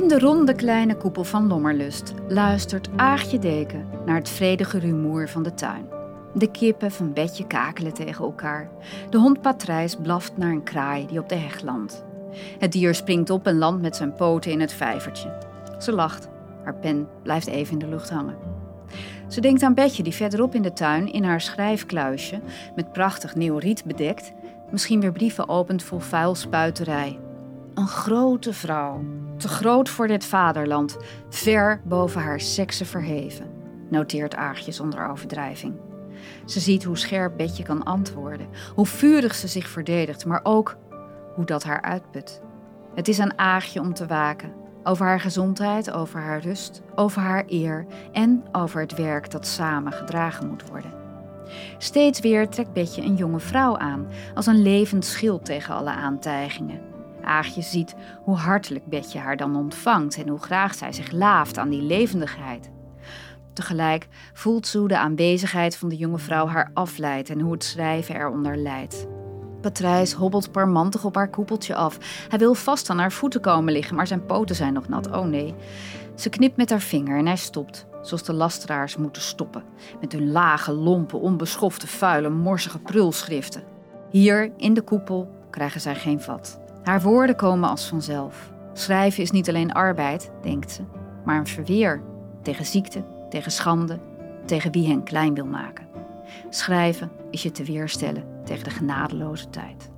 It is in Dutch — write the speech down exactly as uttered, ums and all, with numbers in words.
de ronde kleine koepel van Lommerlust luistert Aagje Deken naar het vredige rumoer van de tuin. De kippen van Betje kakelen tegen elkaar. De hond Patrijs blaft naar een kraai die op de heg landt. Het dier springt op en landt met zijn poten in het vijvertje. Ze lacht. Haar pen blijft even in de lucht hangen. Ze denkt aan Betje die verderop in de tuin in haar schrijfkluisje, met prachtig nieuw riet bedekt, misschien weer brieven opent vol vuilspuiterij. Een grote vrouw, te groot voor dit vaderland, ver boven haar sekse verheven, noteert Aagje zonder overdrijving. Ze ziet hoe scherp Betje kan antwoorden, hoe vurig ze zich verdedigt, maar ook hoe dat haar uitput. Het is aan Aagje om te waken, over haar gezondheid, over haar rust, over haar eer en over het werk dat samen gedragen moet worden. Steeds weer trekt Betje een jonge vrouw aan, als een levend schild tegen alle aantijgingen. Aagje ziet hoe hartelijk Betje haar dan ontvangt en hoe graag zij zich laaft aan die levendigheid. Tegelijk voelt ze hoe de aanwezigheid van de jonge vrouw haar afleidt en hoe het schrijven eronder lijdt. Patrijs hobbelt parmantig op haar koepeltje af. Hij wil vast aan haar voeten komen liggen, maar zijn poten zijn nog nat. Oh nee. Ze knipt met haar vinger en hij stopt, zoals de lasteraars moeten stoppen, met hun lage, lompe, onbeschofte, vuile, morsige prulschriften. Hier, in de koepel, krijgen zij geen vat. Haar woorden komen als vanzelf. Schrijven is niet alleen arbeid, denkt ze, maar een verweer tegen ziekte, tegen schande, tegen wie hen klein wil maken. Schrijven is je te weerstellen tegen de genadeloze tijd.